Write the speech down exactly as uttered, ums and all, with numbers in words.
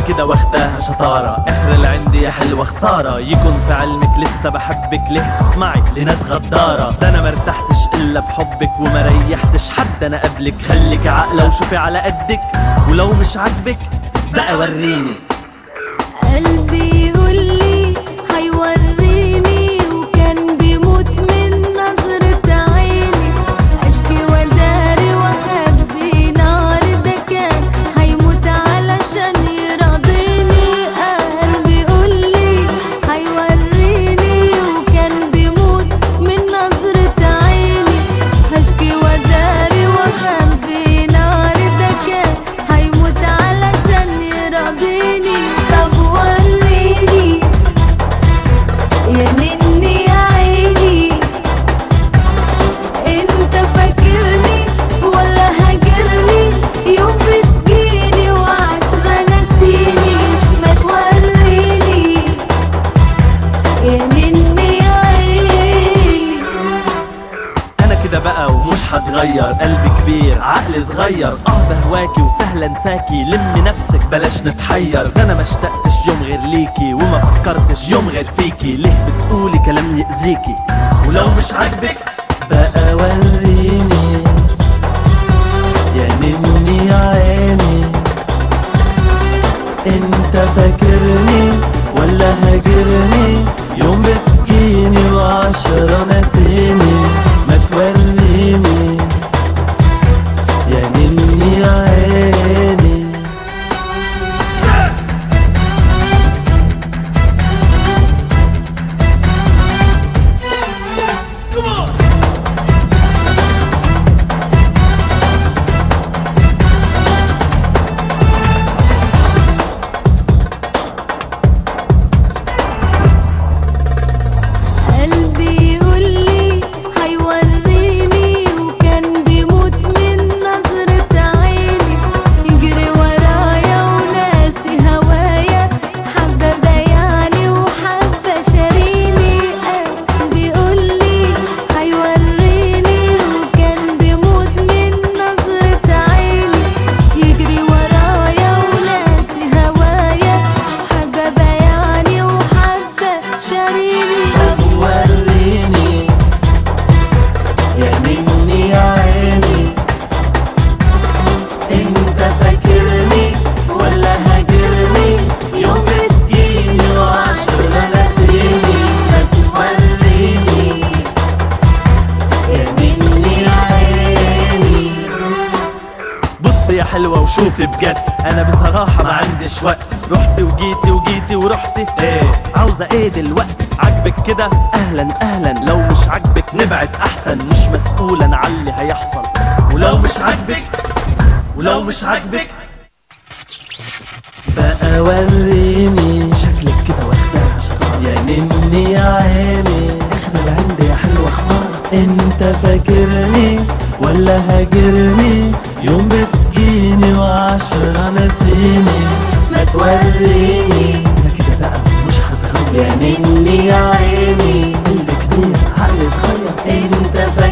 كده واخداها شطارة، اخر اللي عندي يا حلوة خسارة. يكون في علمك لسه بحبك، ليه تسمعي لناس غدارة؟ ده انا مرتحتش الا بحبك وما ريحتش حد انا قبلك. خليك عاقلة وشوفي على قدك، ولو مش عاجبك بقى وريني. قلبي يقولي هيوريني، وكان بيموت من نظرة عيني. اشكي وداري واخبي نار، ده كان هيموت علشان يرضيني. قلبي يقولي هيوريني، وكان بيموت من نظرة عيني. اشكي وداري واخبي نار، ده كان هيموت علشان يرضيني. طب وريني يا مني يا عيني، انت فاكرني ولا هاجرني؟ يوم بتجيني وعشرة ناسيني. ما توريني يا مني يا عيني. انا كده بقى ومش هتغير، قلبي كبير عقلي صغير. اه بهواكي وسهل انساكي، لمي نفسك بلاش نتحير. ده انا ما اشتقتش يوم غير ليكي، وما فكرتش يوم غير فيكي. ليه بتقولي كلام يأذيكي؟ ولو مش عاجبك بقى وريني يا نني يا عيني. انت فاكرني ولا هاجرني؟ يوم بتجيني وعشرة ناسيني. ما توريني يا نني يا عيني. قلبي يقولي هيوريني، وكان بيموت من نظرة عيني. يجري ورايا وناسي هوايا، حبة بيعني وحبة شاريني. قلبي يقولي هيوريني، وكان بيموت من نظرة عيني. يجري ورايا وناسي هوايا، حبة بيعني وحبة شاريني. طب وريني يا نني يا عيني. انت فاكرني ولا هاجرني؟ يوم بتجيني وعشرة ناسيني. ما توريني يا نني يا عيني. بصي يا حلوة وشوفي بجد، انا بصراحة ما عنديش وقت. رحتي وجيتي وجيتي ورحتي، ايه عاوزة ايه دلوقتي؟ عاجبك كده اهلا اهلا، لو مش عاجبك نبعد احسن. مش مسؤول انا على اللي هيحصل. ولو مش عاجبك ولو مش عاجبك بقى وريني. شكلك كده واخداها شطارة يا نني يا عيني. اخنا اللي عندي يا حلوة خسارة. انت فاكرني ولا هاجرني؟ يوم بتجيني وعشرة ناسيني. ما توريني انا كده بقى مش هتغير يا نني يا عيني. قلبي كبير عقلي صغير. انت فاكرني